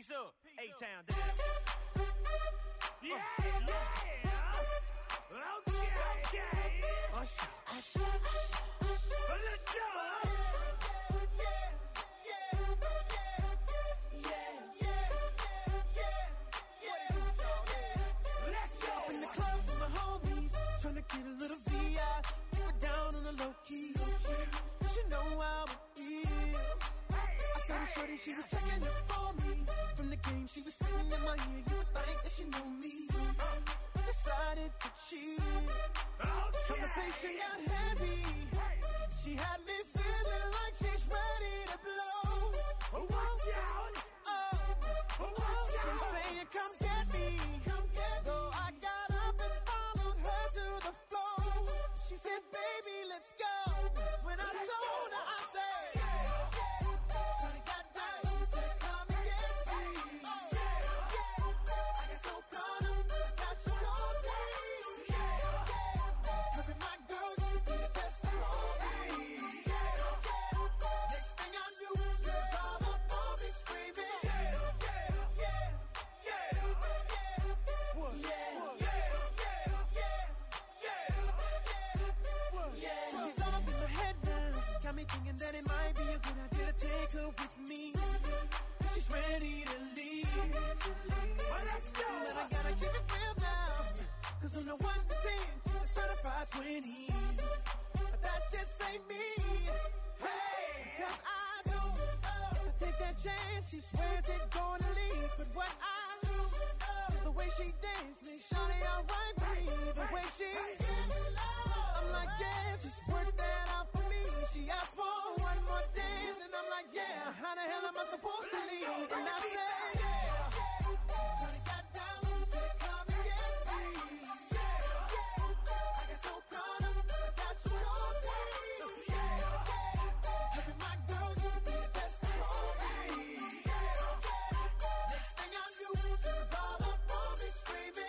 Peace up. A-Town. Yeah. Okay. Usher. Let's go. In the club with my homies, tryna get a little VI. Keep it down on the low key. She know how it feels. I saw the shorty, she was checking up on me. From the game, she was spitting in my ear. You would think that she knew me. Decided to cheat. Conversation got heavy. She had me feeling like she's ready to blow. Watch out. She's saying, come get me. So I got up and followed her to the floor. She said, baby, let's go. When I told her, I said, shorty got down, said, come and get me. I got so caught up, I got she told me. Loving my girl, she be the best of all me. Next thing I knew, she was all up on me screaming. She's all up in my head now. Got me thinking that it might be a good idea to take her with me. She's ready to leave. Let's go. But I gotta keep it real now. Cause on the 1 to 10, she's a certified 20. But that just ain't me. Hey, cause I know if I take that chance, she swears it's gonna leave. But what I do is the way she dance makes Shawty alright with me. The way she I'm like, yeah, just work that out for me. She asked for one more dance, and I'm like, yeah, how the hell am I supposed to leave? And I said, Shawty got down, said, come and get me. I got so caught up, I got you told me. Having my girl, you be the best of all me. Next thing I knew, she was all up on me screaming.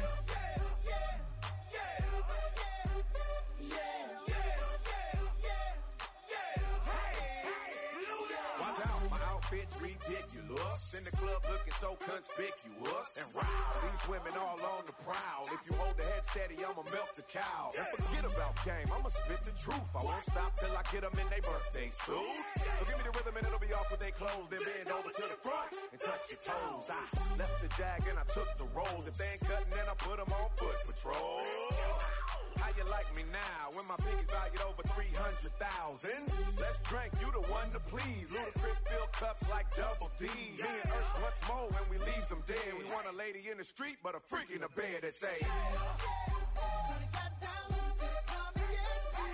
Watch out, my outfit's ridiculous. In the club looking so conspicuous. And wow, these women all on the prowl. If you hold the head steady, I'ma milk the cow. And forget about game, I'ma spit the truth. I won't stop till I get them in their birthday suits. So give me the rhythm and it'll be off with their clothes. Then bend over to the front and touch your toes. I left the jag and I took the rolls. If they ain't cutting, then I put them on foot patrol. How you like me now when my pinky's valued over 300,000? Let's drink, you the one to please. Ludacris fill cups like Double D. Me and Ursh once more when we leaves them dead. We want a lady in the street, but a freak in the bed that say, Shawty got down, said, come and get me.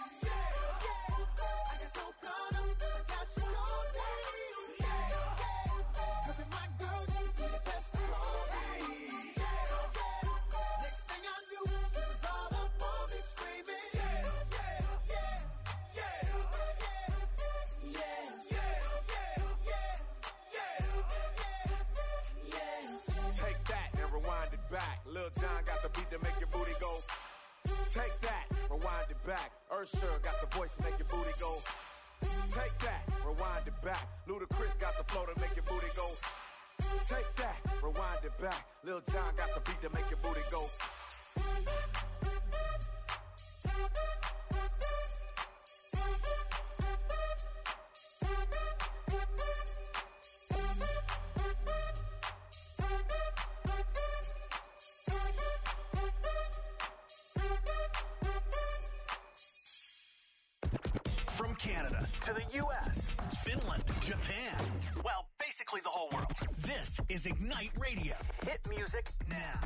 I got so caught up, I got you told me. Loving my girl, she be the best of all me. Next thing I knew, she was all up on me screaming. take that and rewind it back. Lil Jon got the beat to make your booty go. Take that, rewind it back. Usher got the voice to make your booty go. Take that, rewind it back. Ludacris got the flow to make your booty go. Take that, rewind it back. Lil Jon got the beat to make your booty go. From Canada to the U.S., Finland, Japan. Well, basically the whole world. This is Ignite Radio. Hit music now.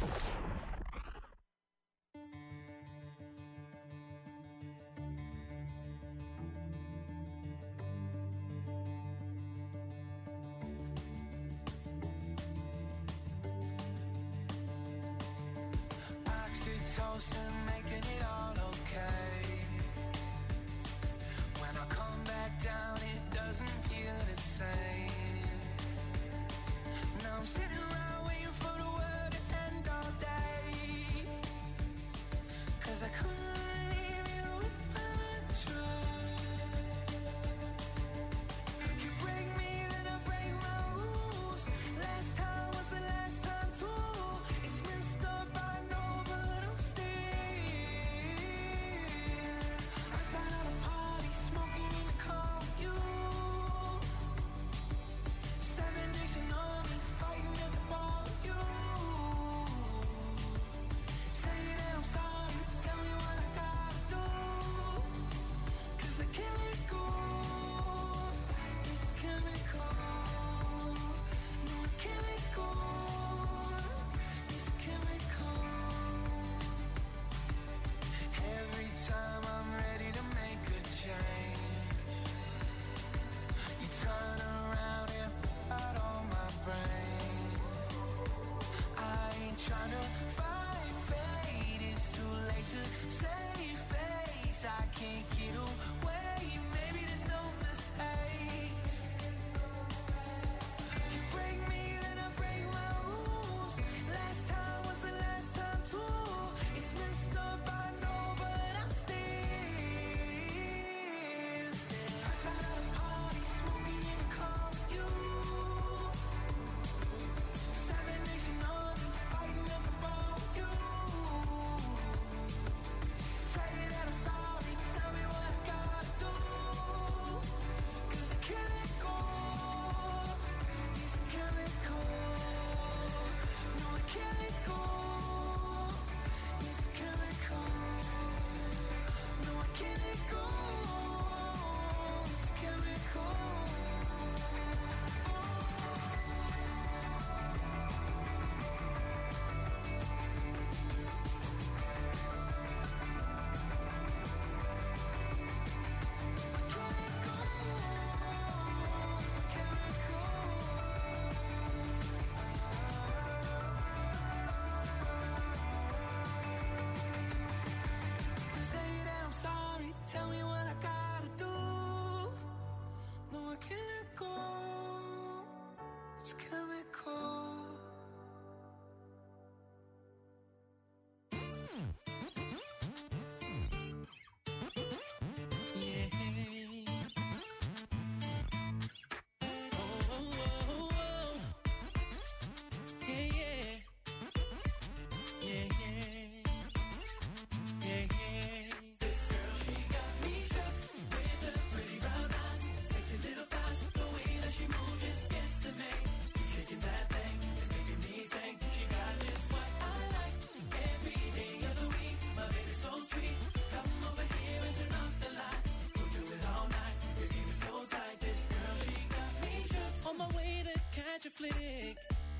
Oxytocin, making it all okay. When I come back down, it doesn't feel the same. Now I'm sitting around waiting for the world to end all day.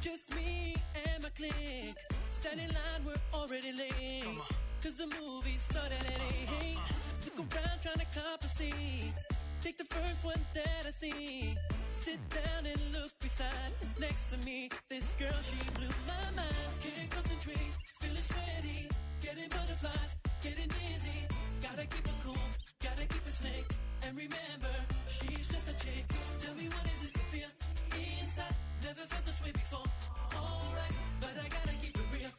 Just me and my clique. Standing in line, we're already late. Cause the movie started at 8. Look around trying to cop a seat. Take the first one that I see. Sit down and look beside. Next to me, this girl, she blew my mind. Can't concentrate, feeling sweaty. Getting butterflies, getting dizzy. Gotta keep it cool, gotta keep it slick. And remember, she's just a chick. Tell me what is this to feel inside? Never felt this way before. Alright, but I gotta keep it real.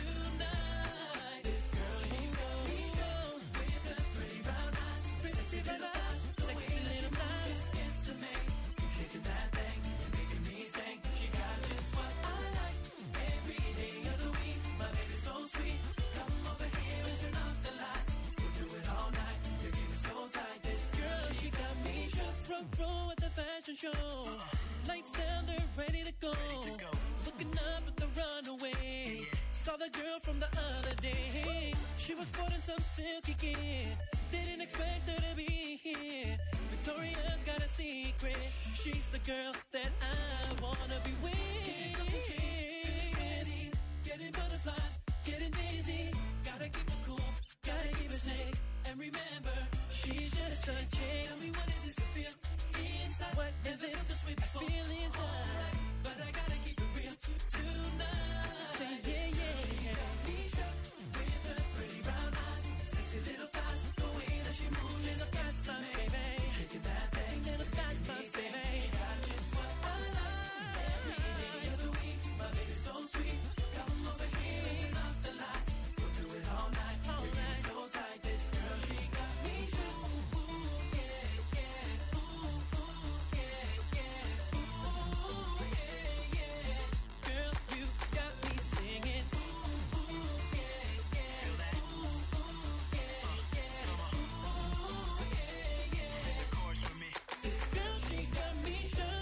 Tonight, this girl, she got me show. With her pretty brown eyes, sexy little eyes, sexy little thighs. It's to me, keep shaking that thing and making me sing. She got just what I like. Every day of the week, my baby's so sweet. Come over here and turn off the lights. We'll do it all night. You keep me so tight. This girl, she got me shook. Front row at the fashion show. Lights down, they're ready to go. Looking up at the runaway. Saw the girl from the other day. She was sporting some silky gear. Didn't expect her to be here. Victoria's got a secret. She's the girl that I wanna be with. Can't concentrate, feeling sweaty. Getting butterflies, getting dizzy. Gotta keep it cool, gotta keep it slick. And remember, she's just a chick. Tell me what is this to feel inside? What is this to sweet before? I feel inside, but I gotta keep it real tonight. Say yeah, yeah, yeah. Me shook with her pretty brown eyes, sexy little thighs. The way that she moves is a fast line, baby. Shaking that thing, little fast line, baby. She got just what I like. Every day of the week, my baby's so sweet. Come over here and turn off the lights. We'll do it all night. All night. So tight, this girl, she got me shook. Ooh, yeah, yeah. Ooh, ooh, yeah, yeah. Ooh, yeah, yeah. Girl, you got me singing. Ooh, ooh, yeah, yeah. Ooh, ooh, yeah, yeah. Ooh, yeah, yeah. The chorus with me. This girl, she got me shook.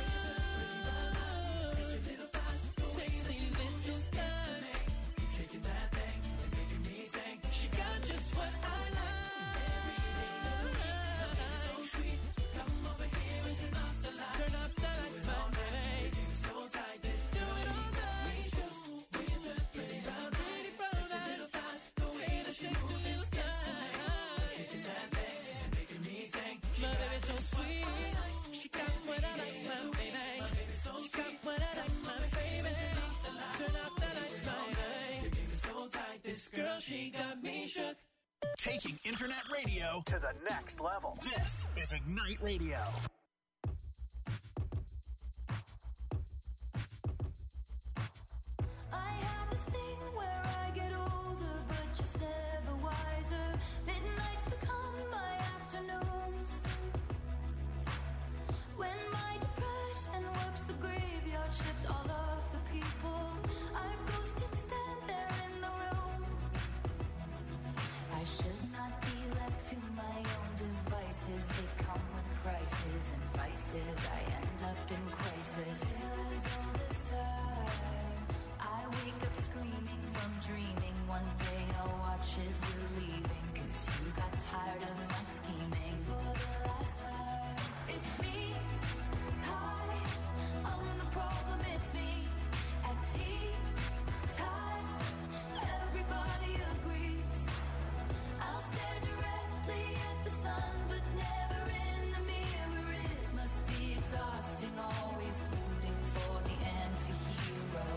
Sexy little thighs, sexy little thighs. Keep shaking that thing and making me sing. She got just what I like. Every day of the week, so sweet. Come over here and turn off the lights. Turn off the lights, my baby. Keep it so tight, this do it all night. With her pretty brown little thighs, the way that she moves is a shaking that thing and making me sing. My baby's so sweet. She got what I like, my baby. She got what I like, my baby. Turn off the lights, my baby. You keep it so tight. This girl, she got me shook. Taking internet radio to the next level. This is Ignite Radio. I have this thing where I get older, but just never wiser. Midnights become my afternoons. When my depression works the graveyard shift, all of the people I've ghosted stand there in the room. I should not be left to my own devices. They come with prices and vices. I end up in crisis. Still as all this time, I wake up screaming from dreaming. One day I'll watch as you're leaving, 'cause you got tired of my scheming. For the last time, it's me. Hi, I'm the problem, it's me. At tea time, everybody agrees. I'll stare directly at the sun, but never in the mirror. It must be exhausting, always rooting for the anti-hero.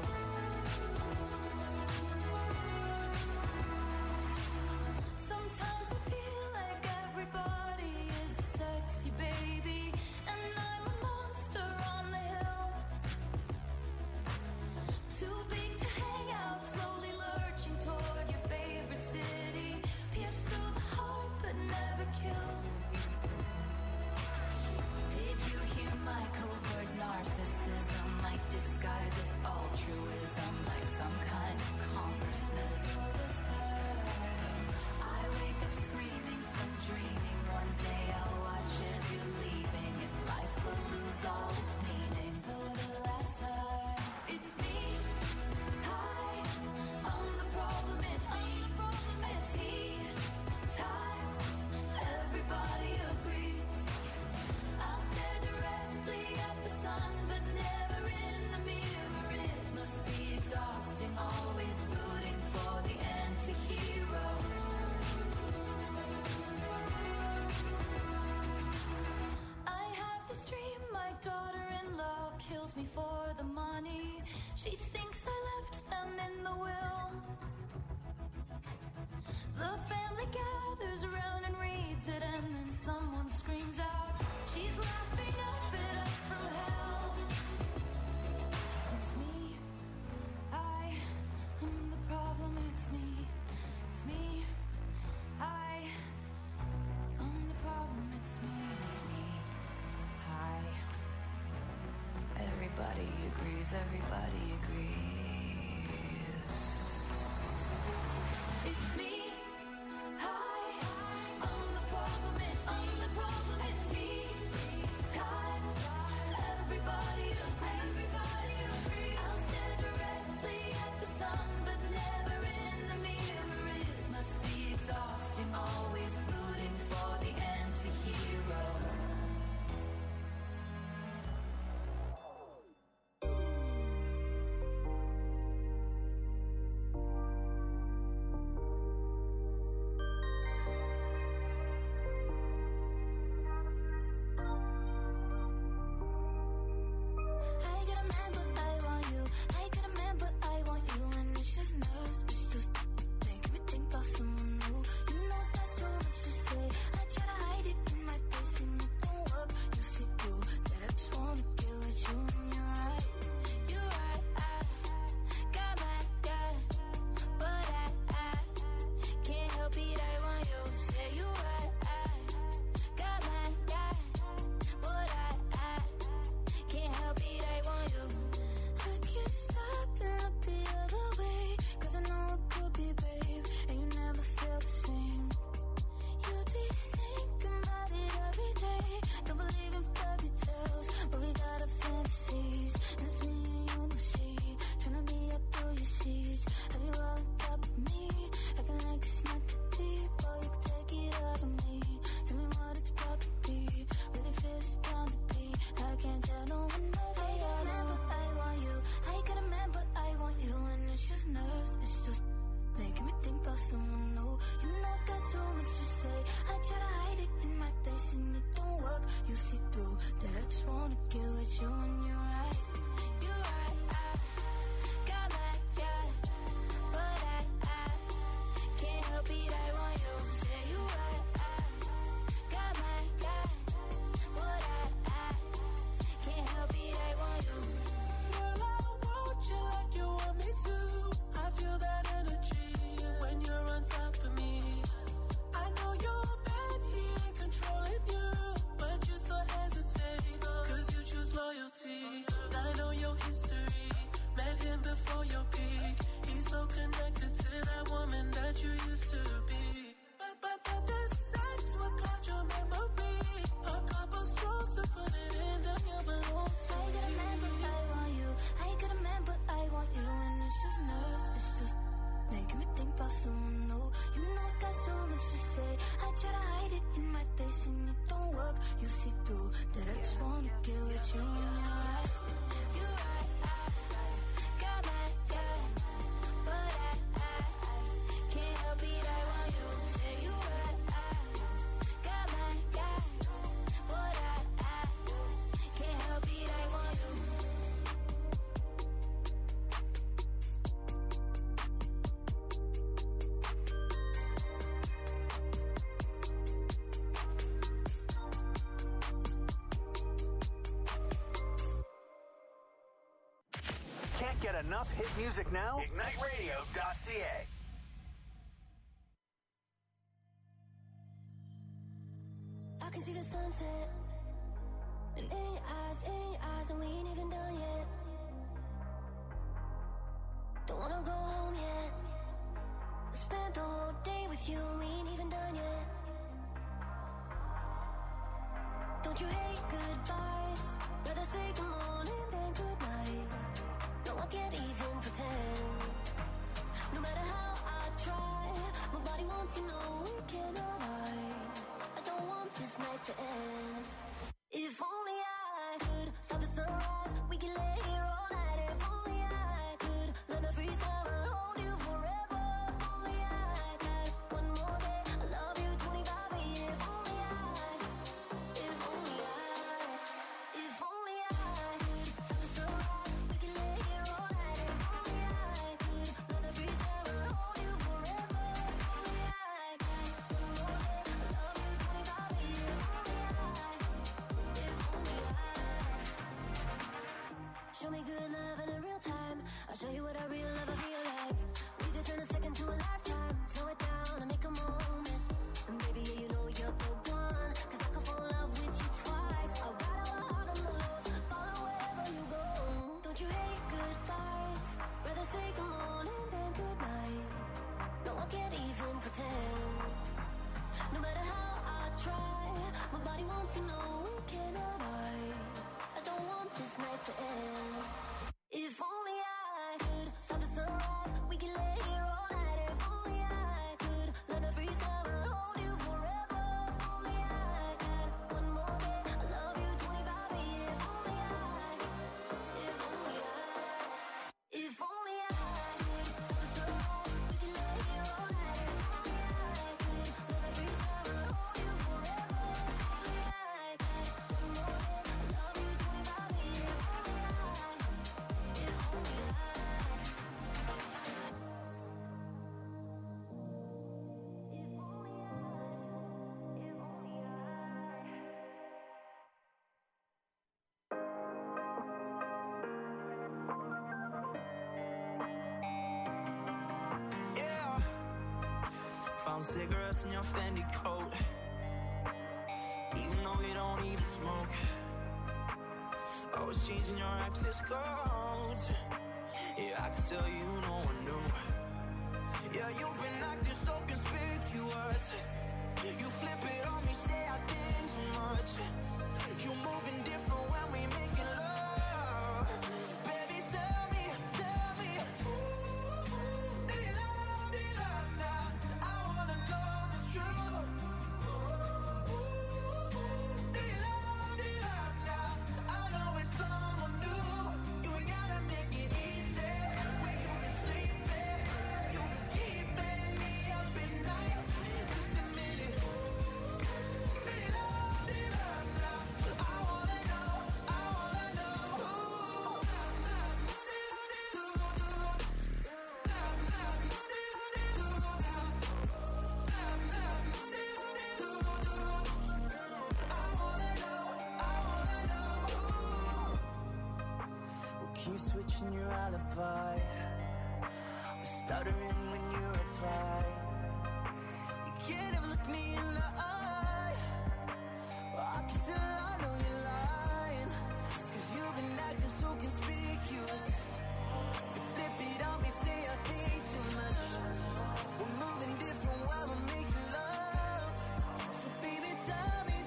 Sometimes I feel like everybody is a sexy baby, and I'm a monster on the hill. Too big to hang out, slowly lurching toward your favorite city. Pierced through the heart, but never killed. Did you hear my covert narcissism? Like disguise as altruism, like some kind of consciousness. All this time, I wake up screaming from dreaming. One day I'll watch as you're leaving, and life will lose all its meaning. For the last time, it's me. Hi, I'm the problem, it's me. At tea time, everybody agrees. I'll stare directly at the sun, but never in the mirror. It agrees, everybody agrees. It's me. Hi, I'm the problem. It's me. It's me. Tight. Everybody agrees. I'll stare directly at the sun, but never in the mirror. It must be exhausting, always rooting for the anti-hero. I got a man, but I want you. I got a man, but I want you. And it's just nerves, it's just making me think about someone new. You know that's so much to say. I try to hide it in my face and it don't work. You see through that I just wanna get with you. And you're right, I got my guy, but I can't help it. I want you. Say you right, I got my guy, but I can't help it. I want you. I can't stop and look the other way, 'cause I know it could be brave, and you never felt the same. You'd be thinking about it every day. Don't believe in fairy tales, but we got our fantasies. And it's me and you and she, tryna be up through your seas. Have you all on top of me, acting like it's not that deep? Oh, you can take it out of me. Tell me what it's about to be. Really feel it's bound to be. I can't tell no one that I got a man, but I want you. I got a man, but I want you. And it's just nerves, it's just making me think about someone new. You know I got so much to say. I try to hide it in my face and it don't work. You see through that I just wanna get with you. And you're right, I got my guy, but I can't help it. I want you. Say you right, I got my guy, but I can't help it. I want you. Girl, I want you like you want me to. I feel that energy when you're on top of me. I know you're mad, he ain't controlling you, but you still hesitate, 'cause you choose loyalty. I know your history, met him before your peak. He's so connected to that woman that you used to be. But this sex will cloud your memory. A couple strokes to put it in, then you belong to I got a man, but I want you. I got a man, but I want you. And it's just nerves, it's just making me think about someone new. You know I got so much to say. I try to hide it in my face and it don't work. You see through that I just wanna get with you. And you're right, I got my guy, but I can't help it. I want you. Say you right, I got my guy, but I can't help it. I want you. Can't get enough hit music now? IgniteRadio.ca. I can see the sunset, and in your eyes, and we ain't even done yet. Don't wanna go home yet. I spent the whole day with you, and we ain't even done yet. Don't you hate goodbyes? Rather say good morning than good night. No, I can't even pretend. No matter how I try, my body wants to know we cannot lie. I don't want this night to end. If only I could stop the sunrise, we can lay here all night. If only I could learn to freeze time and hold you forever. If only I had one more day, I love you 25 a year. If only I could stop the sunrise, we can lay here all night. If only I could learn to freeze time and hold you forever. If only I had one more day, I love you 25 a year. If only I show me good love in a real time. I'll show you what a real love I feel like. We could turn a second to a lifetime. Slow it down and make a moment. And baby, yeah, you know you're the one. 'Cause I could fall in love with you twice. I'll ride all the highs and the lows, follow wherever you go. Don't you hate pretend. No matter how I try, my body wants to know we cannot hide. I don't want this night to end. If only I could stop the sunrise, we can lay here all night. If only I could learn to freeze time and hold you forever. If only I had one more day, I love you 25/8. If only I Found cigarettes in your Fendi coat, even though you don't even smoke. I was changing your access codes. Yeah, I can tell you no one knew. Yeah, you've been acting so conspicuous. You flip it on me, say I think too much. You moving different when we making love. Baby, tell me, ooh, they love now. I wanna know the truth. Ooh, they love now. I know it's someone new. You ain't gotta make it easy. When you been sleeping, you been keeping me up at night. Just admit it. They love now. I wanna know. We'll keep switching your alibi. We're stuttering when you reply. You can't ever look me in the eye. I can tell I know you're lying. 'Cause you've been acting so conspicuous. You flip it on me, say I think too much. We're moving different while we're making love. So baby, tell me.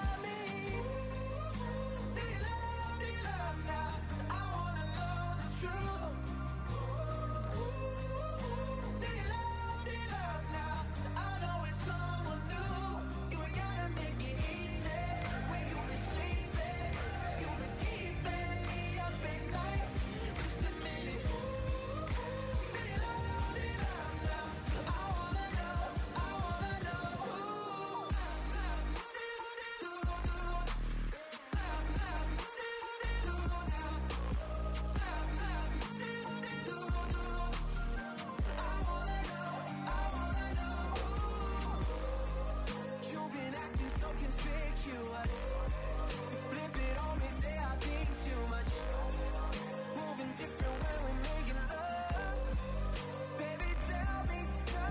They love now. I wanna know the truth. They love now. I know it's someone new. You ain't gotta make it easy. When you been sleeping, you been keeping me up at night. Just admit it. They love now. I wanna know. You've been acting so conspicuous. You flip it on me, say I think too much. Moving different when we're making love. Baby, tell me.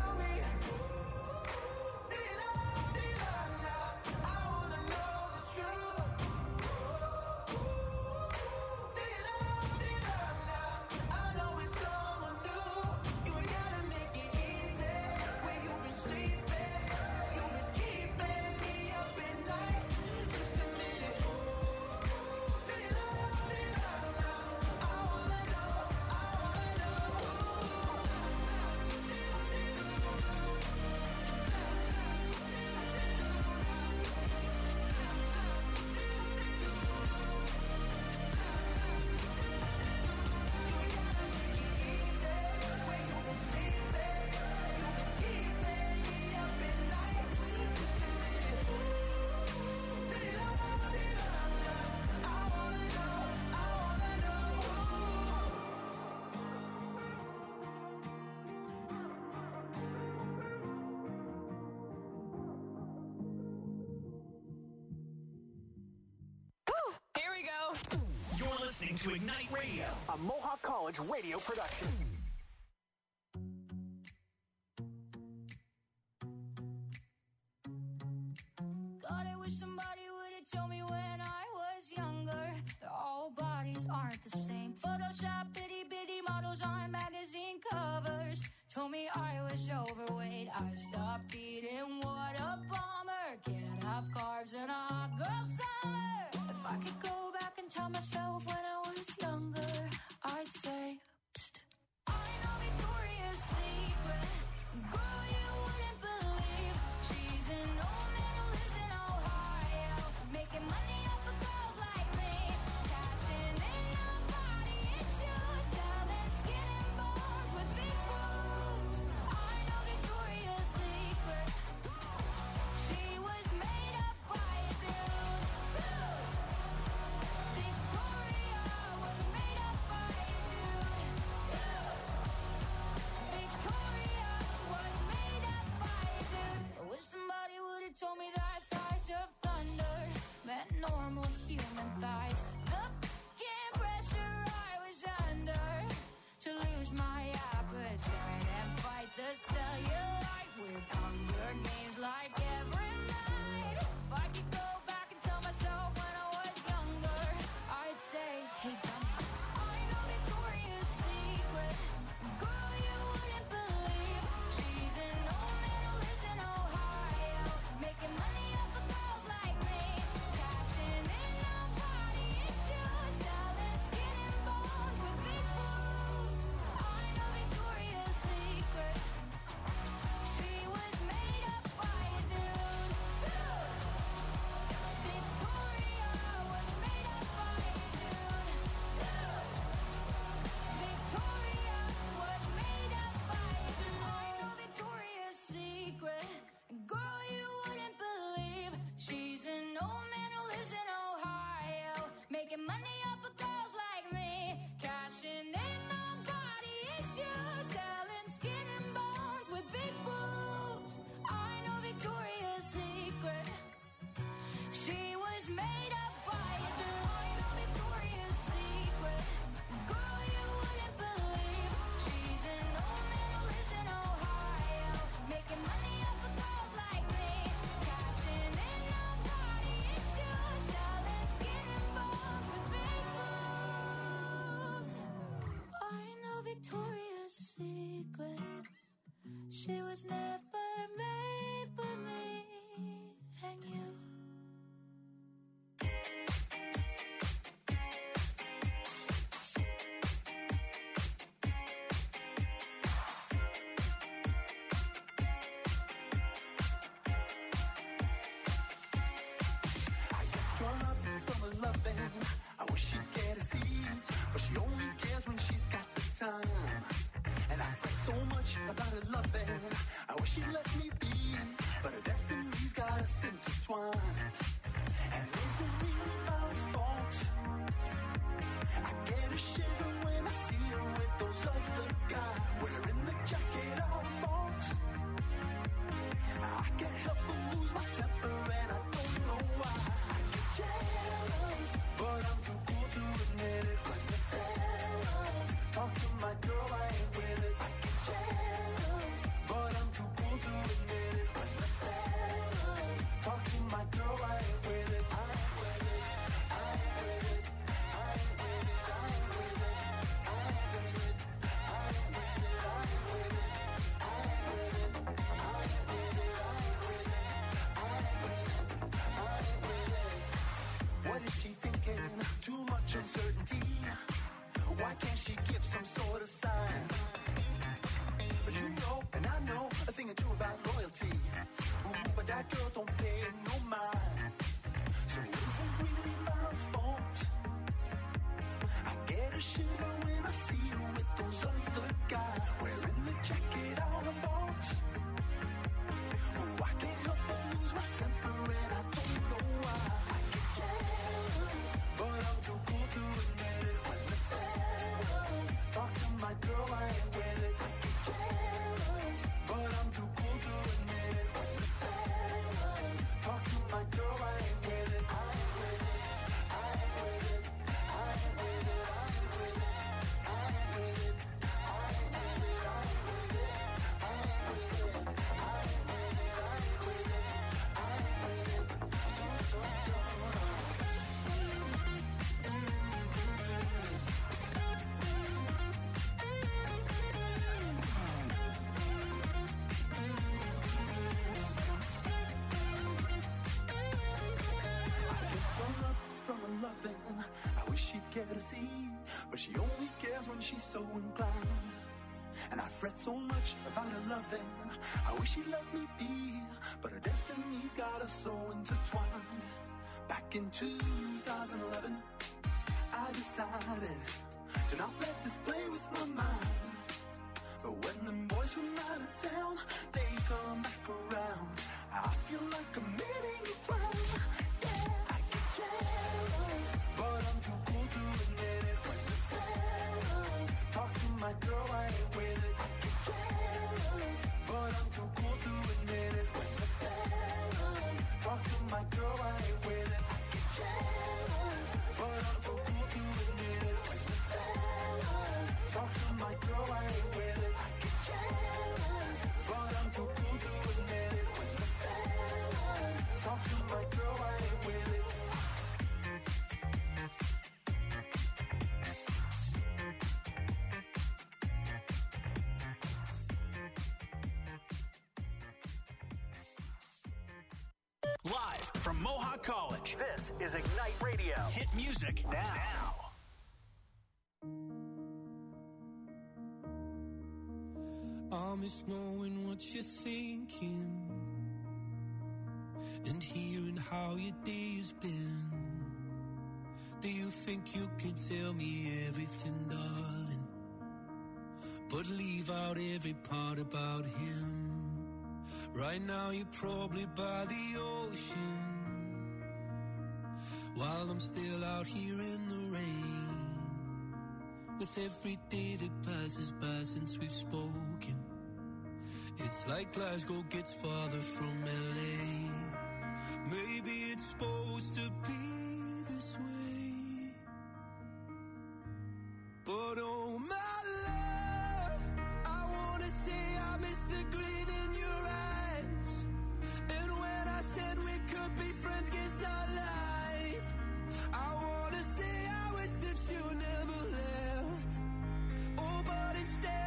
They love now. I wanna know the truth. They love now. I know it's someone new. You ain't gotta make it easy. When you been sleeping, you been keeping me up at night. Just admit it. They love now. I wanna know. When you been sleeping, you been keeping me up at night. Just admit it. They love now. I wanna know. Here we go. You're listening to Ignite Radio. A Mohawk College radio production. God, I wish somebody would have told me when I was younger that all bodies aren't the same. Photoshop itty bitty models on magazine covers told me I was overweight. I stopped Victoria's Secret. She was never made for me and you. I wish she'd get a seat, but she only cares when she's got the time. And I fret so much about her loving. I wish she'd let me be, but her destiny's got us intertwined. And is it really my fault? I get a shiver when I see her with those other guys, wearing the jacket I bought. I can't help but lose my temper, and I don't know why. I get jealous, but I'm too cool to admit it. When the fellas talk to my girl, I ain't with it. I get jealous, but I'm too cool to admit it. When the fellas talk to my girl, I ain't with it. I ain't with it. I ain't with it. I ain't with it. I ain't with it. I ain't with it. I ain't with it. I ain't with it. I ain't with it. I ain't with it. I ain't with it. I ain't with it. What is she thinking? Too much uncertainty. Why can't she give some sort of sign? But you know, and I know a thing or two about loyalty. Ooh, but that girl don't pay no mind. So is it really my fault? I get a shiver when I see her with those other guys, wearing the jacket I bought. Oh, I can't help but lose my temper, and I don't know why. I get jealous, but I'm too cool to admit it. When the fellas talk to my girl, I ain't with it. I get jealous, but I'm too cool to admit it. When the fellas talk to my girl, I ain't with it. I ain't with it. I ain't with it. I ain't with it. I ain't with it. I ain't with it. I ain't with it. I ain't with it. I ain't with it. I ain't with it. I ain't with it. I ain't with it. From her loving, I wish she'd care to see, but she only cares when she's so inclined. And I fret so much about her loving. I wish she'd let me be, but her destiny's got us so intertwined. Back in 2011, I decided to not let this play with my mind. But when them boys from out of town, they come back around, I feel like committing a crime. Yeah, I get jealous, but I'm too cool to admit it. When the fellas talk to my girl, I ain't with it. I get jealous, but I'm too cool to admit it. When the fellas talk to my girl, I ain't with it. I get jealous, but I'm too cool to admit it. When the fellas talk to my girl, I ain't with it. I get jealous, but I'm too cool to admit it. When the fellas talk to my girl, I ain't with it. Live from Mohawk College, this is Ignite Radio. Hit music now. I miss knowing what you're thinking and hearing how your day's been. Do you think you can tell me everything, darling, but leave out every part about him? Right now you're probably by the ocean, while I'm still out here in the rain. With every day that passes by since we've spoken, it's like Glasgow gets farther from LA. Maybe it's supposed to be this way, but oh my love, I wanna say I miss the green in your eyes. And when I said we could be friends, guess I lied. I wanna say I wish that you never left. Oh, but instead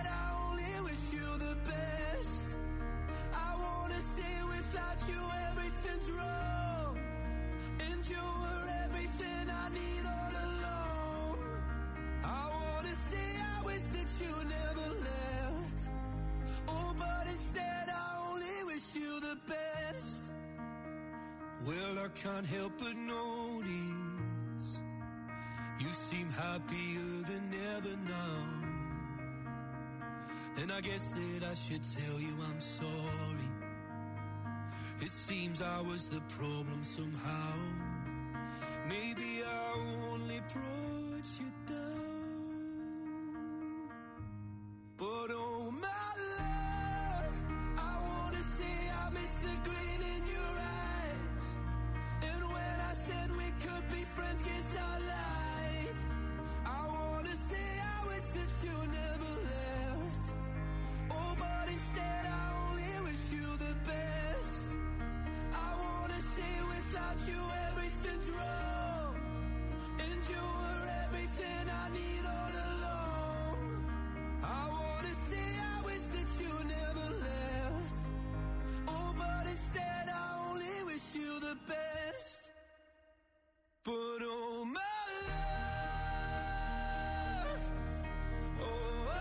Well, I can't help but notice you seem happier than ever now. And I guess that I should tell you I'm sorry. It seems I was the problem somehow. Maybe I only brought you down. But oh my love, I wanna say I miss the grin in your eyes. And when I said we could be friends, guess I lied. I wanna say I wish that you never left. Oh, but instead I only wish you the best. I wanna say without you everything's wrong, and you were everything I need all along. I wanna say I wish that you never left. Oh, but instead I only wish you the best. But oh my love, oh,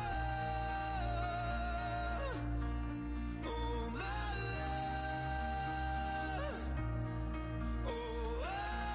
oh my love, oh,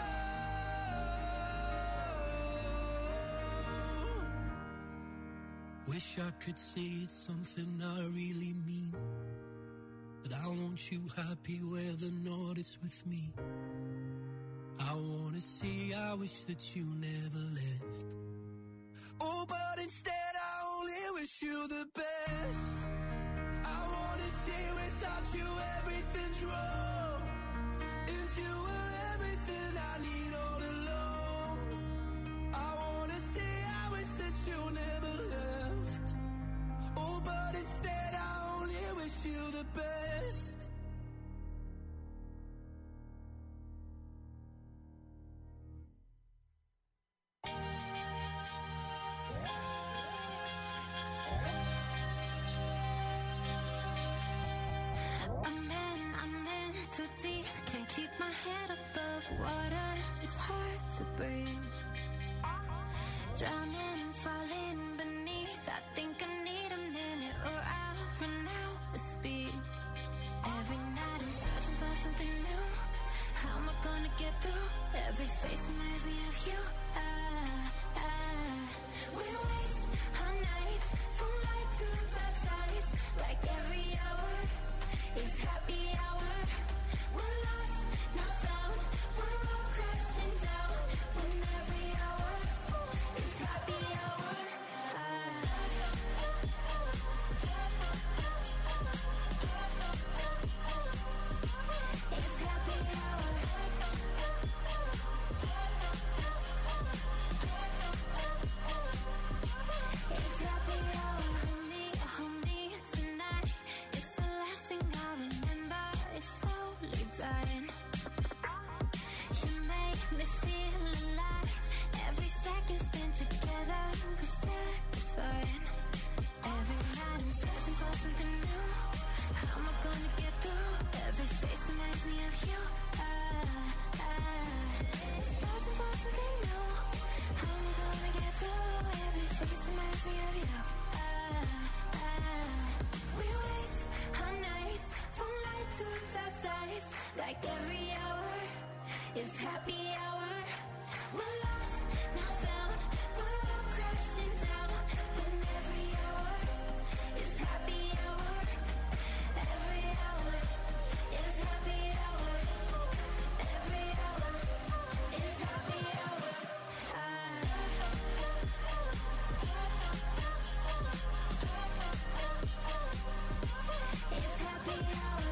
wish I could say it's something I really mean, that I want you happy whether or not it's with me. I wanna say I wish that you never left. Oh, but instead I only wish you the best. I wanna say without you everything's wrong, and you were everything I need all along. I wanna say I wish that you never left. Oh, but instead I only wish you the best. I'm in too deep, can't keep my head above water. It's hard to breathe. Drowning, falling beneath. I think I need a minute or I'll run out of speed. Every night I'm searching for something new. How am I gonna get through? Every face reminds me of you. We waste our nights from light to dark sides. Like every hour is happy hour. We're lost, now found. We're all crashing down. When every hour is happy hour. It's happy hour. It's happy hour. Hold me tonight. It's the last thing I remember. It's slowly dying. You make me feel alive. Every second spent together was satisfying. Every night I'm searching for something new. How am I gonna get through? Every face reminds me of you. Searching for something new. How am I gonna get through? Every face reminds me of you. We waste our nights from light to dark sides. Like every hour is happy hour. We're lost, now found. We're all crashing down. When every hour is happy hour. Every hour is happy hour. Every hour is happy hour. It's happy hour.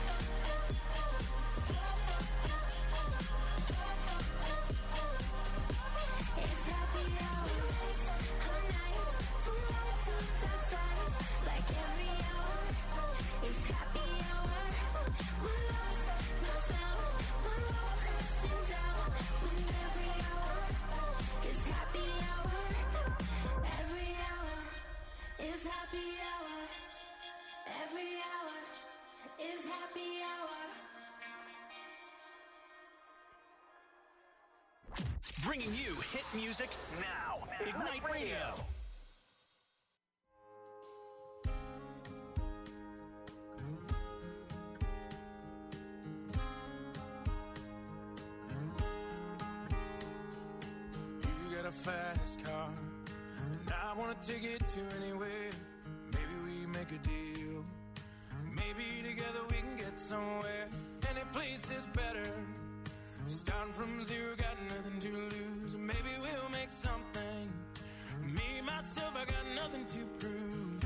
It's happy hour. Our nights from light to dark sides. Like every hour is happy hour. We're lost, now found. We're all crashing down. When every hour is happy hour. Every hour is happy hour. Every hour is happy hour. Bringing you hit music now. Ignite Radio. fast car, and I wanna take it to anywhere. Maybe we make a deal. Maybe together we can get somewhere. Any place is better. Starting from zero, got nothing to lose. Maybe we'll make something. Me, myself, I got nothing to prove.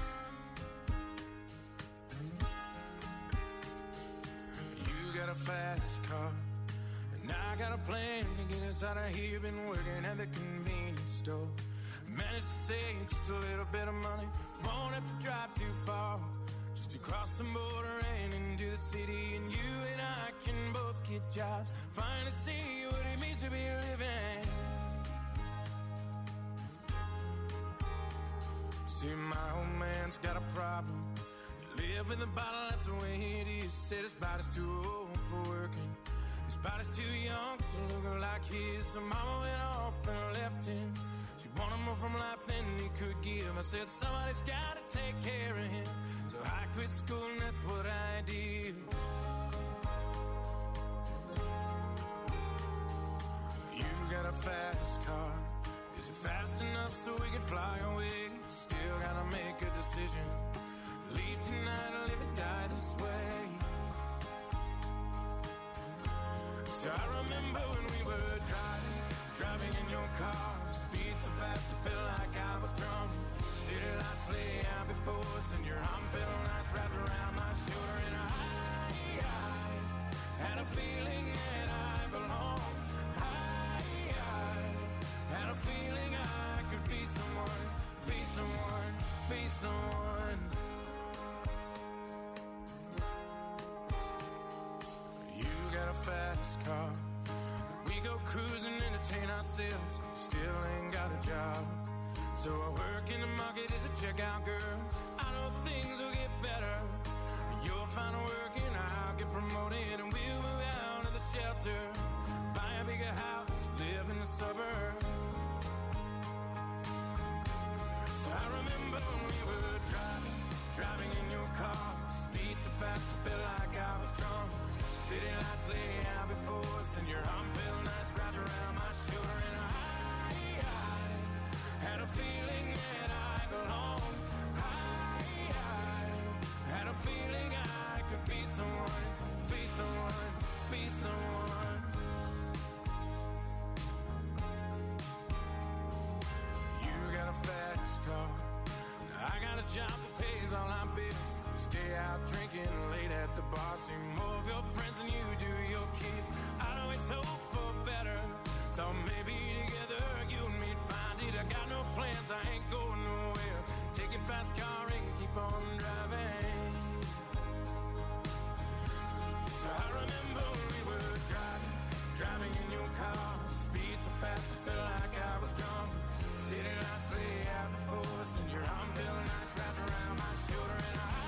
You got a fast car, and I got a plan to get us out of here. Been working at the convenience store. Managed to save just a little bit of money. Won't have to drive too far, just to cross the border and into the city. And you and I can both get jobs, finally see what it means to be living. See, my old man's got a problem. You live with a bottle, that's the way it is. Said his body's too old for working. His body's too young to look like his. So mama went off and left him. She wanted more from life than he could give. I said somebody's gotta take care of him. So I quit school and that's what I did. You got a fast car. Is it fast enough so we can fly away? Still gotta make a decision. Leave tonight or live or die this way. So I remember when we were driving in your car. Speed so fast I felt like I was drunk. City lights lay out before us, and your arm felt nice wrapped around my shoulder. And I had a feeling that I belonged. I had a feeling I could be someone, be someone, be someone. You got a fast car. We go cruising, entertain ourselves. Still ain't got a job. So I work in the market as a checkout girl. I know things will get better. You'll find work and I'll get promoted. And we'll move out of the shelter, buy a bigger house, live in the suburbs. So I remember when we were driving in your car. Speed so fast I felt like I was drunk. City lights lay out before us, and your arm felt nice wrapped around my shoulder. And I had a feeling that I belonged. I had a feeling I could be someone, be someone, be someone. You got a fast car. Now I got a job that pays all our bills. Stay out drinking late at the bar. See more of your friends than you do your kids. I always hope for better. Thought maybe together you and me'd find it. I got no plans, I ain't going nowhere. Take a fast car and keep on driving. So I remember when we were driving in your car. Speed so fast I felt like I was drunk. City lights lay out before us, and your arm felt nice wrapped around my shoulder. And I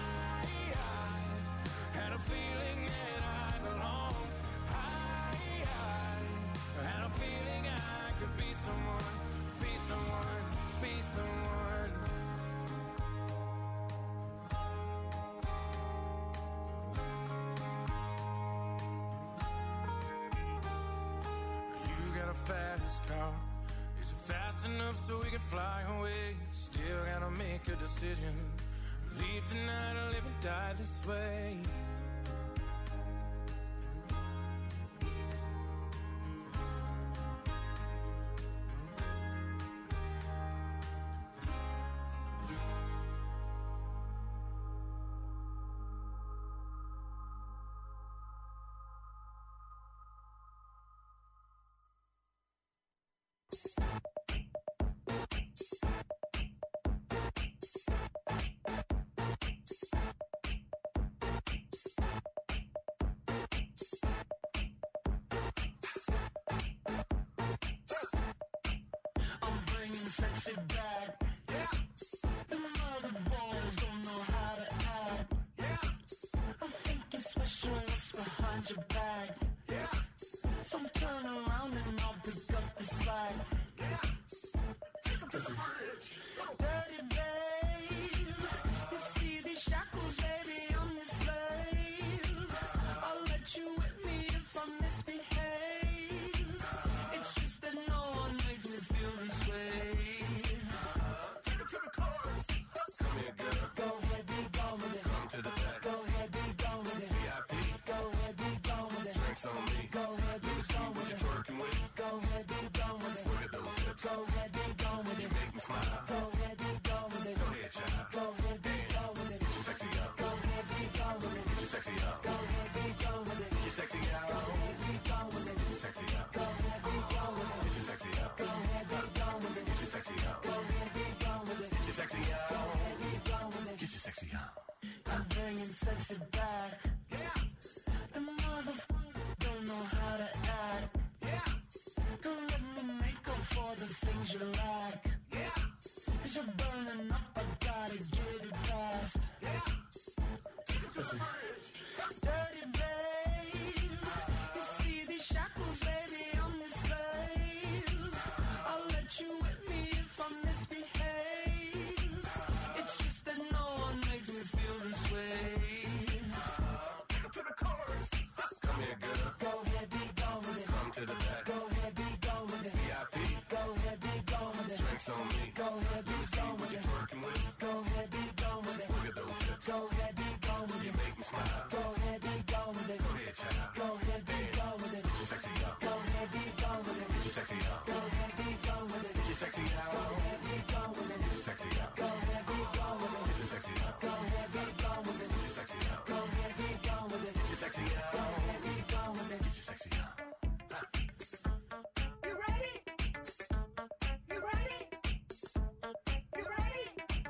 had a feeling that I belonged. I had a feeling I could be someone, be someone, be someone. You got a fast car. Is it fast enough so we can fly away? Still gotta make a decision. Leave tonight or live and die this way. Sexy back, yeah. The mother boys don't know how to act, yeah. I think it's special what's behind your back, yeah. So turn around and I'll pick up the slack, yeah. Take 'em to the bridge. Dirty babe, you see these shackles, baby, I'm your slave. I'll let you whip me if I misbehave. It's just that no one makes me feel this way. sexy out. Go ahead, be gone with it. Get your sexy out. Go ahead, be gone with it. Get your sexy out. Go ahead, be gone with it. Get your sexy out. Go ahead, be gone with it. Get your sexy out. Go ahead, be gone with it. Get your sexy out. Go ahead, be gone with it. Get your sexy out. I'm bringing sexy back. Yeah. The motherfucker don't know how to act. Yeah. Don't let me make up for the things you lack. Yeah. Cause you're burning up, I gotta get it fast. Yeah. Listen. Dirty babe, you see these shackles, baby, I'm your slave. I'll let you whip me if I misbehave. It's just that no one makes me feel this way. Take it to the chorus. Come here, girl. Go ahead, be gone with it. Come to the back. Go ahead, be gone with it. VIP. Go ahead, be gone with it. Drinks on me. Go ahead, be gone with it. Working with. Go ahead, be gone with it. Look at those hips. Go ahead, be gone with You it. make me smile. Go ahead, be gone with it. Go ahead, child. Go ahead, be gone with it. Get your sexy out. Go ahead, be gone with it. Get your sexy out. Go ahead, be gone with it. Get your sexy out. Go ahead, be gone with it. Get your sexy out. Go ahead, be gone with it. Get your sexy out. Go ahead, be gone with it. Get your sexy out. Go ahead, be gone with it. Get your sexy out. Go ahead, be gone with it. Get your sexy out. You ready? You ready? You ready?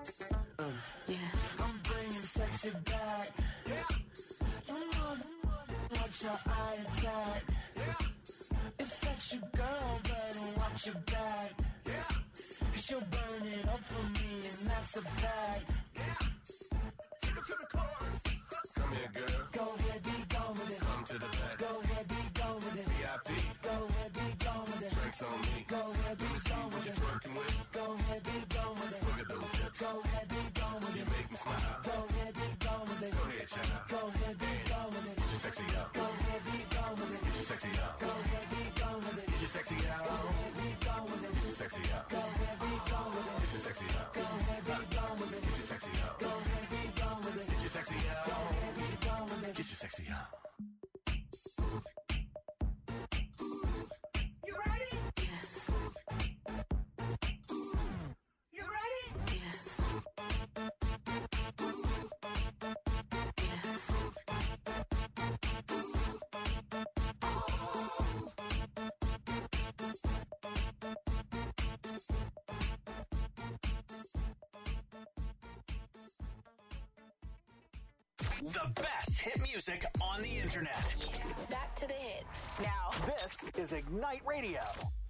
I'm bringing sexy back. Yeah. You watch your eye attack. Yeah. If that's your girl, better watch your back. Yeah. Cause she'll burn it up for me, and that's a fact. Yeah. Take it to the chorus. Come here, girl. Go ahead, be gone with it. Come to the back. Go ahead, be gone with it. VIP. Go ahead, be gone with it. Drinks on me. Go ahead, be gone What with you it. twerking with? Go ahead, be gone with it. Look at those hips. Go ahead, be gone with You it. make me smile. Go ahead, be gone with it. Go ahead, child. Go ahead, be gone with it. Get your sexy out. Go ahead, be gone with it. Get your sexy out. Go ahead, be gone with it. Get your sexy out. Go ahead, be gone with it. Get your sexy out. Go ahead, be gone with it. Get your sexy out. Go ahead, be gone with it. Get your sexy out. Go ahead, be gone with it. Get your sexy out. Go ahead, be gone with it. Get your sexy out. You ready? You ready? The best hit music on the internet. Back to the hits. Now, this is Ignite Radio.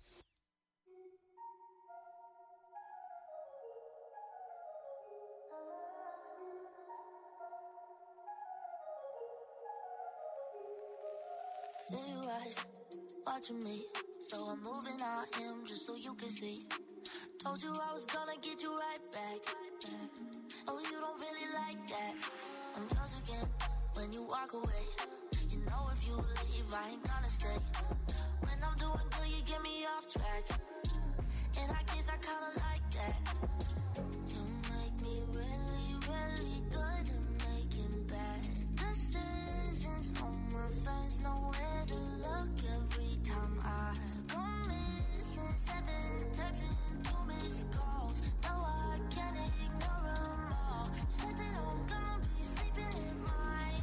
There you rise, watching me. So I'm moving out him just so you can see. Told you I was gonna get you right back. Oh, you don't really like that. I'm yours again when you walk away. You know if you leave, I ain't gonna stay. When I'm doing good, you get me off track. And I guess I kinda like that. You make me really, really good at making bad decisions. All my friends know where to look every time I go missing. 7 texts and 2 missed calls. No, I can't ignore them all. Said that I'm gonna be sleeping in mine.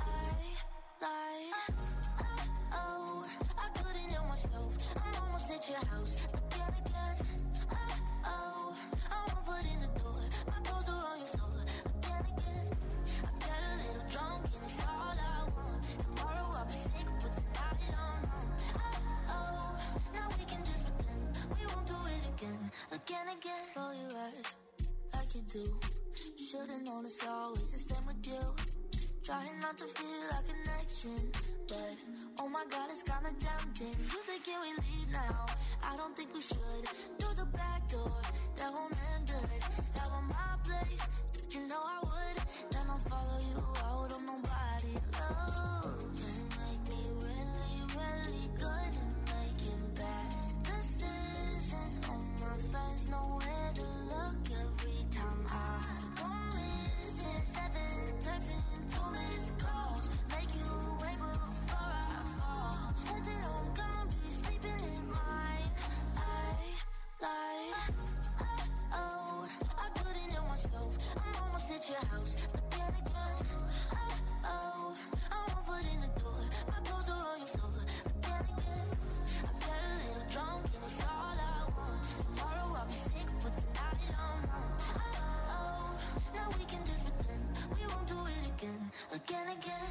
Oh, I couldn't help myself. I'm almost at your house again. Oh, I won't put in the door. My clothes are on your floor again. I got a little drunk and it's all I want. Tomorrow I'll be sick, but tonight I'm home. Oh, now we can just pretend we won't do it again. Close your eyes like you do. Should've known it's always the same with you. Trying not to feel a connection, but oh my God, it's kinda tempting. You say, can we leave now? I don't think we should. Through the back door, that won't end good. Out on my place, you know I would. Then I'll follow you out on nobody. Oh, you make me really, really good at making bad decisions. All my friends know where to look every time I go missing. 7 texts and 2 missed calls. Make you wait before I fall. Said that I'm gonna be sleeping in mine. Oh, I couldn't help myself. I'm almost at your again.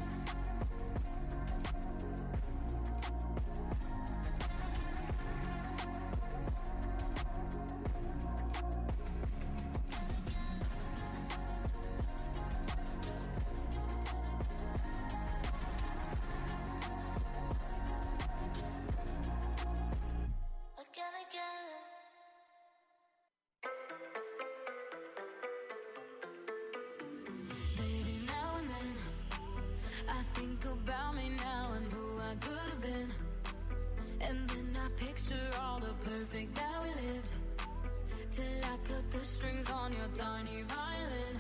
Baby, now and then I think about me now and who I could have been. And then I picture all the perfect that we lived, till I cut the strings on your tiny violin.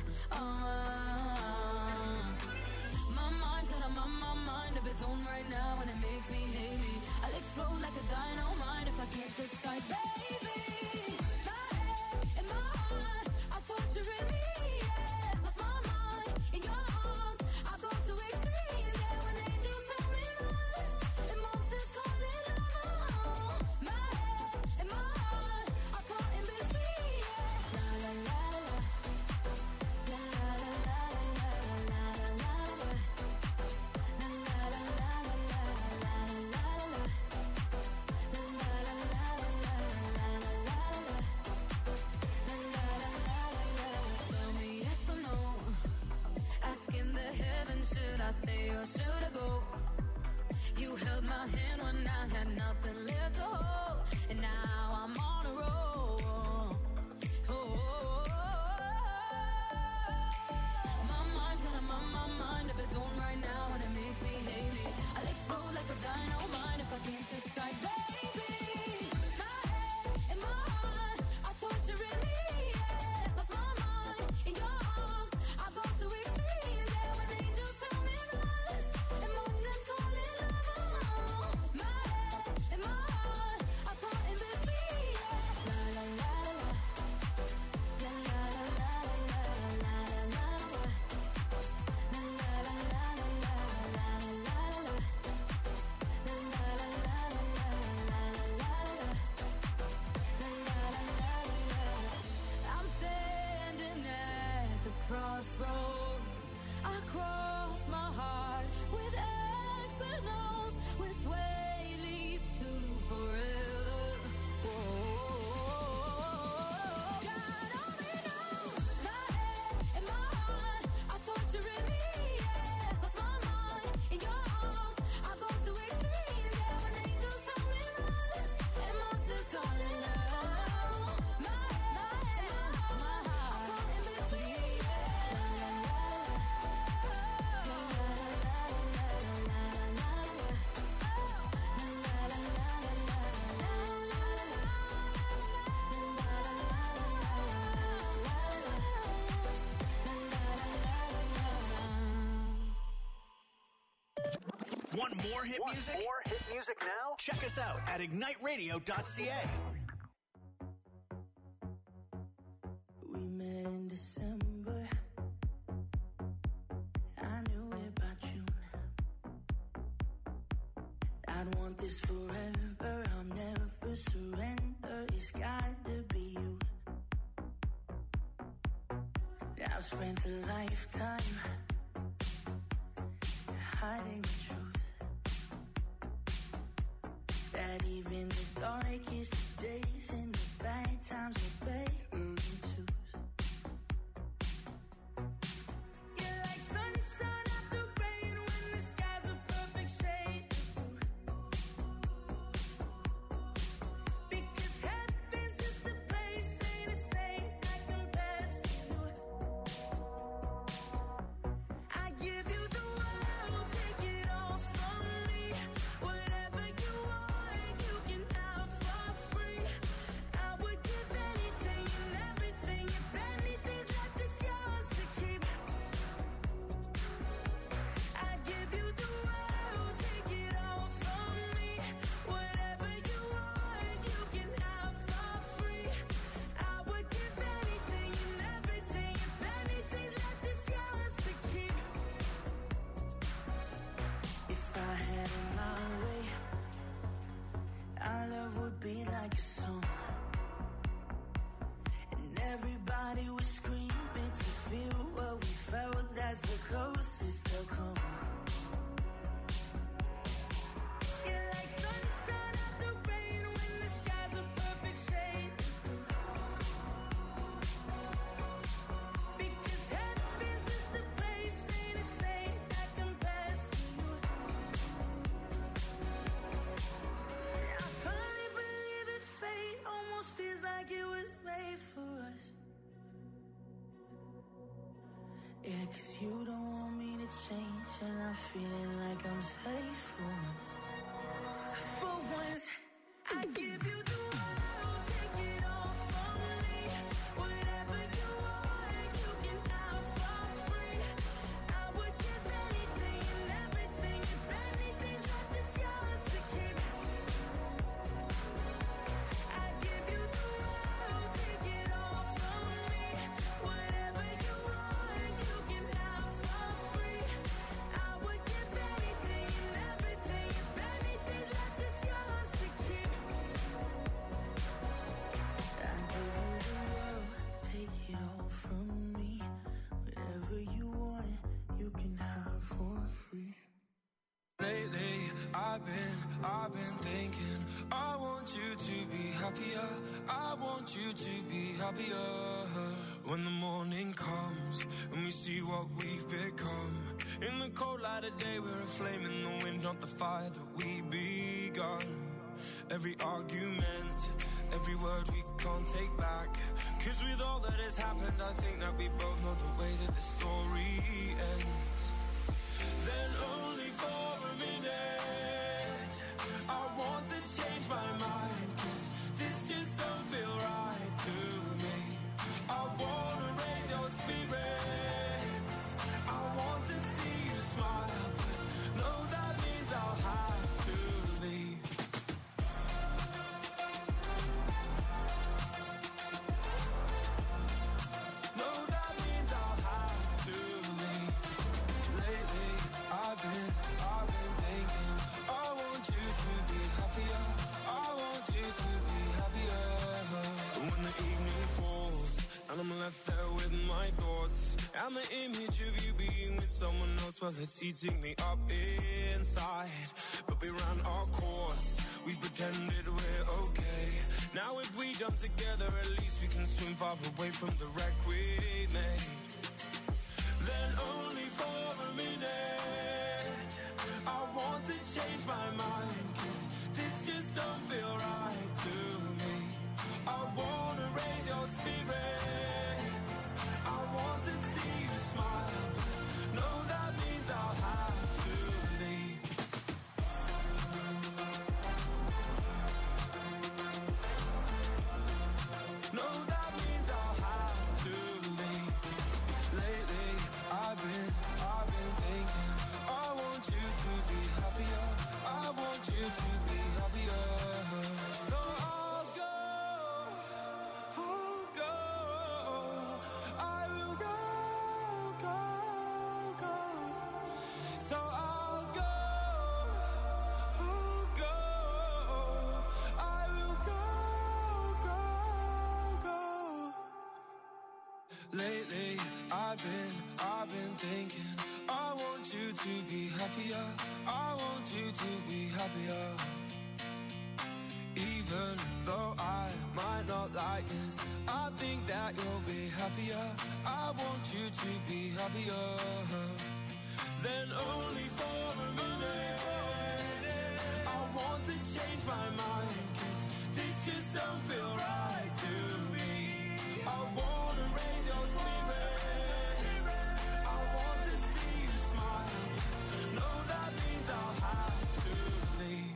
My mind's got a mind of its own right now, and it makes me hate me. I'll explode like a dynamite if I can't decide, baby. My head and my heart are torturing me. Yeah, lost my mind in your arms. I go to extremes. Yeah, when angels tell me run, and monsters call it love. My head and my heart are caught in between. Yeah, la la la la la la la la la la la. Tell me yes or no. Asking the heavens, should I stay or should I go? You held my hand when I had nothing left to hold, and now I'm on a roll. My mind's got a mind of its own right now, and it makes me hate me. I'll explode like a dynamite if I can't decide, baby. My head and my heart are torturing me. Yeah, lost my mind in your arms. I go to extremes. Yeah, when angels tell me run, and monsters call it love. My head and my heart are caught in between. Yeah, la la la la la la la la la la la. I'm standing at the crossroads. I cross my heart with X and O's. Which way leads to forever? God only knows. My head and my heart are torturing me. Yeah, lost my mind in your arms. I go to extremes. Yeah, when angels tell me run, and monsters call it love. My head and my heart are caught in between. Want more hit music? More hit music now? Check us out at igniteradio.ca. We met in December. I knew it by June. I'd want this forever. I'll never surrender. It's got to be you. I've spent a lifetime hiding the truth. That even the darkest days and the bad times are better than twos. You're like sunshine after rain when the sky's a perfect shade of blue. Because heaven's just a place, ain't a saint that compares to you. I give you the world, take it all from me. Whatever you want, you can have for free. I would give anything as the closest they'll come. You're like sunshine after rain when the sky's a perfect shade. Because heaven's just a place, ain't a saint that compares to you. I finally believe that fate almost feels like it was made for us. Yeah, 'cause you don't want me to change, and I'm feeling like I'm safe for once. For once, I give you the world, take it all from me. Whatever you want, you can have for free. I would give anything and everything. If anything's left, it's yours to keep. I give you the world, take it all from me. Whatever you want, you can have for free. I would give anything and everything. If anything's left, it's yours to keep. I give you the world, take it all from me. Whatever you want, you can have for free. Lately, I've been thinking, I want you to be happier. I want you to be happier. When the morning comes and we see what we've become. In the cold light of day, we're a flame in the wind, not the fire that we begun. Every argument, every word we can't take back. 'Cause with all that has happened, I think that we both know the way that the story ends. Then only for a minute, I want to change my mind, 'cause this just don't feel right to me. I wanna raise your spirits, I want to see you smile, but no, that means I'll have to leave. No, that means I'll have to leave. Lately, I've been thinking, I want you to be happier. I want you to be happier. When the evening falls and I'm left there with my thoughts, and the image of you being with someone else, well, it's eating me up inside. But we ran our course, we pretended we're okay. Now if we jump together, at least we can swim far away from the wreck we made. Then only for a minute, I want to change my mind, 'cause this just don't feel right to me. I wanna raise your spirits, I want to see you smile, but no, that means I'll have to leave. No, that means I'll have to leave. Lately, I've been thinking, I want you to be happier. I want you to be happier. So I'll go. I will go. So I'll go. I will go. Lately, I've been thinking, I want you to be happier. I want you to be happier. Even though I might not like this, I think that you'll be happier. I want you to be happier. Then only for a minute, I want to change my mind, 'cause this just don't feel right to me. I wanna raise your spirits, I want to see you smile, no, that means I'll have to leave.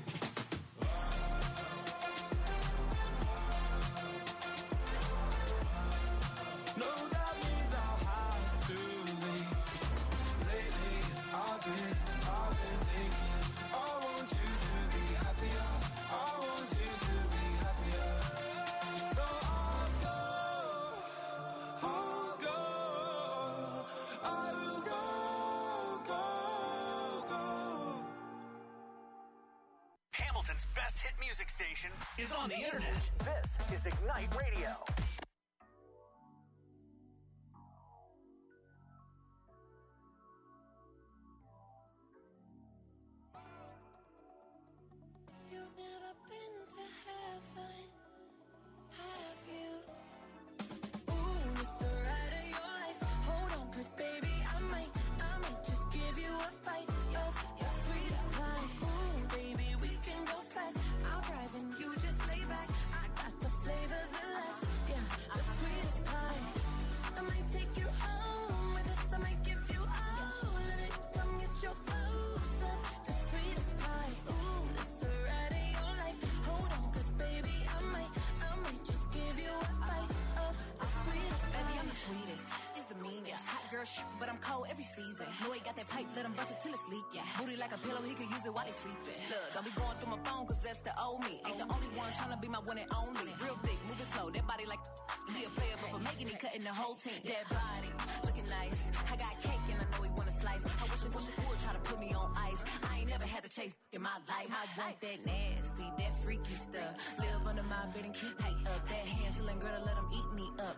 No, that means I'll have to leave. Lately, I've been thinking, I want you to be happier. I want you to be happier. So I'll go. I will go. Hamilton's best hit music station is on the internet. This is Ignite Radio. girl shit, but I'm cold every season. Know he got that pipe, let him bust it till it's leak, yeah. Booty like a pillow, he could use it while he sleeping. Look, don't be going through my phone, cause that's the old me. Ain't the only one tryna be my one and only. Real thick, moving slow, that body like he a player, but for making it, cutting the whole team. That body, looking nice. I got cake and I know he wanna slice. I wish it would try to put me on ice. I ain't never had to chase in my life. I want that nasty, that freaky stuff. Live under my bed and keep me up. That Hansel and Gretel, let him eat me up.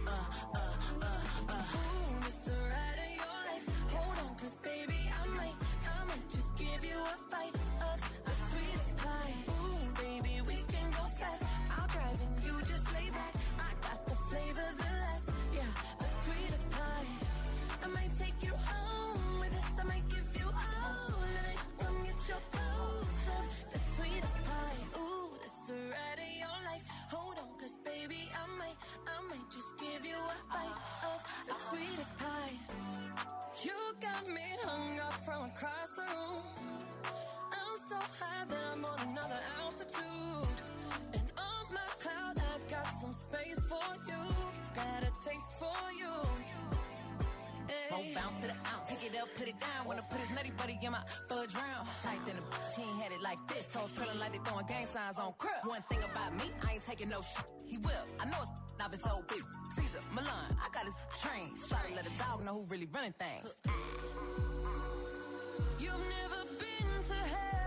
Ooh, it's the ride of your life. Hold on, cause baby, I might just give you a bite of the sweetest pie. Ooh, baby, we can go fast. I'll drive and you just lay back. I got the flavor, the last, yeah, the sweetest pie. I might take you home with us. I might give you all of it. Come get your dose of the sweetest pie. Ooh, it's the ride of your life. Hold on, cause baby, I might just give you a bite of the sweetest pie. You got me hung up from across the room. I'm so high that I'm on another altitude. And on my cloud, I got some space for you. Got a taste for you. Won't bounce to the ounce, pick it up, put it down. Wanna put his nutty buddy in my fudge round. Tight than a bitch, he ain't had it like this. Toes curling like they throwing gang signs on crib. One thing about me, I ain't taking no shit. He will, I know it's not been so big. Caesar, Milan, I got his train. Try to let a dog know who really running things. You've never been to hell.